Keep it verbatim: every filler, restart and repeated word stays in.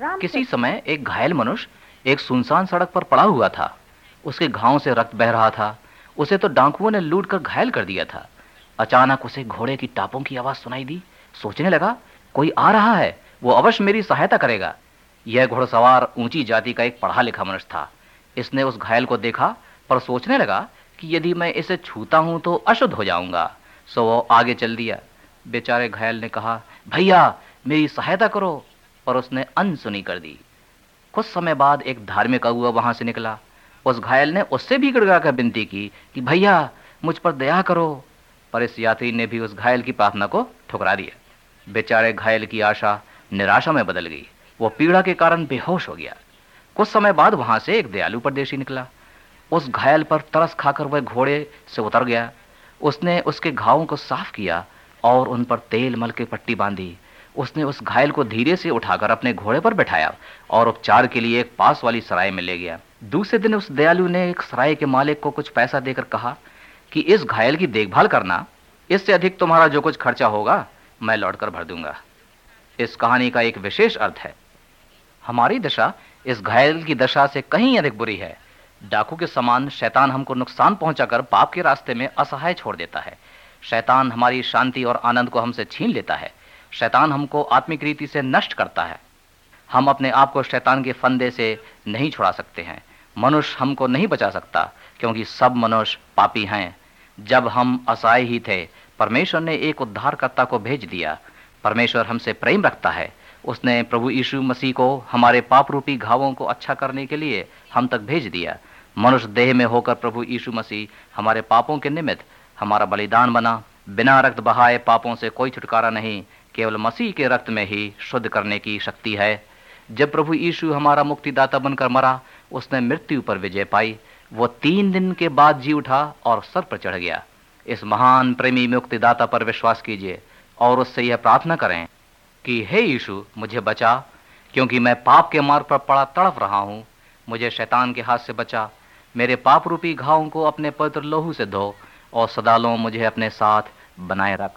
किसी समय एक घायल मनुष्य एक सुनसान सड़क पर पड़ा हुआ था। उसके घावों से रक्त बह रहा था। उसे तो डाकुओं ने लूट कर घायल कर दिया था। अचानक उसे घोड़े की टापों की आवाज सुनाई दी। सोचने लगा, कोई आ रहा है, वो अवश्य मेरी सहायता करेगा। यह घुड़सवार ऊंची जाति का एक पढ़ा लिखा मनुष्य था। इसने उस घायल को देखा, पर सोचने लगा कि यदि मैं इसे छूता हूं तो अशुद्ध हो जाऊंगा। सो वो आगे चल दिया। बेचारे घायल ने कहा, भैया मेरी सहायता करो, पर उसने अनसुनी कर दी। कुछ समय बाद एक धार्मिक अगुआ वहां से निकला। उस घायल ने उससे भी गिड़गिड़ाकर विनती की कि भैया मुझ पर दया करो, पर इस यात्री ने भी उस घायल की प्रार्थना को ठुकरा दिया। बेचारे घायल की आशा निराशा में बदल गई। वो पीड़ा के कारण बेहोश हो गया। कुछ समय बाद वहां से एक दयालु परदेशी निकला। उस घायल पर तरस खाकर वह घोड़े से उतर गया। उसने उसके घावों को साफ किया और उन पर तेल मल के पट्टी बांधी। उसने उस घायल को धीरे से उठाकर अपने घोड़े पर बैठाया और उपचार के लिए एक पास वाली सराय में ले गया। दूसरे दिन उस दयालु ने एक सराय के मालिक को कुछ पैसा देकर कहा कि इस घायल की देखभाल करना, इससे अधिक तुम्हारा जो कुछ खर्चा होगा मैं लौटकर भर दूंगा। इस कहानी का एक विशेष अर्थ है। हमारी दशा इस घायल की दशा से कहीं अधिक बुरी है। डाकू के समान शैतान हमको नुकसान पहुंचाकर पाप के रास्ते में असहाय छोड़ देता है। शैतान हमारी शांति और आनंद को हमसे छीन लेता है। शैतान हमको आत्मिक रीति से नष्ट करता है। हम अपने आप को शैतान के फंदे से नहीं छुड़ा सकते हैं। मनुष्य हमको नहीं बचा सकता, क्योंकि सब मनुष्य पापी हैं। जब हम असहाय ही थे, परमेश्वर ने एक उद्धारकर्ता को भेज दिया। परमेश्वर हमसे प्रेम रखता है। उसने प्रभु यीशु मसीह को हमारे पाप रूपी घावों को अच्छा करने के लिए हम तक भेज दिया। मनुष्य देह में होकर प्रभु यीशु मसीह हमारे पापों के निमित्त हमारा बलिदान बना। बिना रक्त बहाए पापों से कोई छुटकारा नहीं, केवल मसीह के रक्त में ही शुद्ध करने की शक्ति है। जब प्रभु यीशु हमारा मुक्तिदाता बनकर मरा, उसने मृत्यु पर विजय पाई। वो तीन दिन के बाद जी उठा और सर पर चढ़ गया। इस महान प्रेमी मुक्तिदाता पर विश्वास कीजिए और उससे यह प्रार्थना करें कि हे यीशु मुझे बचा, क्योंकि मैं पाप के मार्ग पर पड़ा तड़प रहा हूँ। मुझे शैतान के हाथ से बचा। मेरे पाप रूपी घावों को अपने पवित्र लहू से धो और सदा लो मुझे अपने साथ बनाए रख।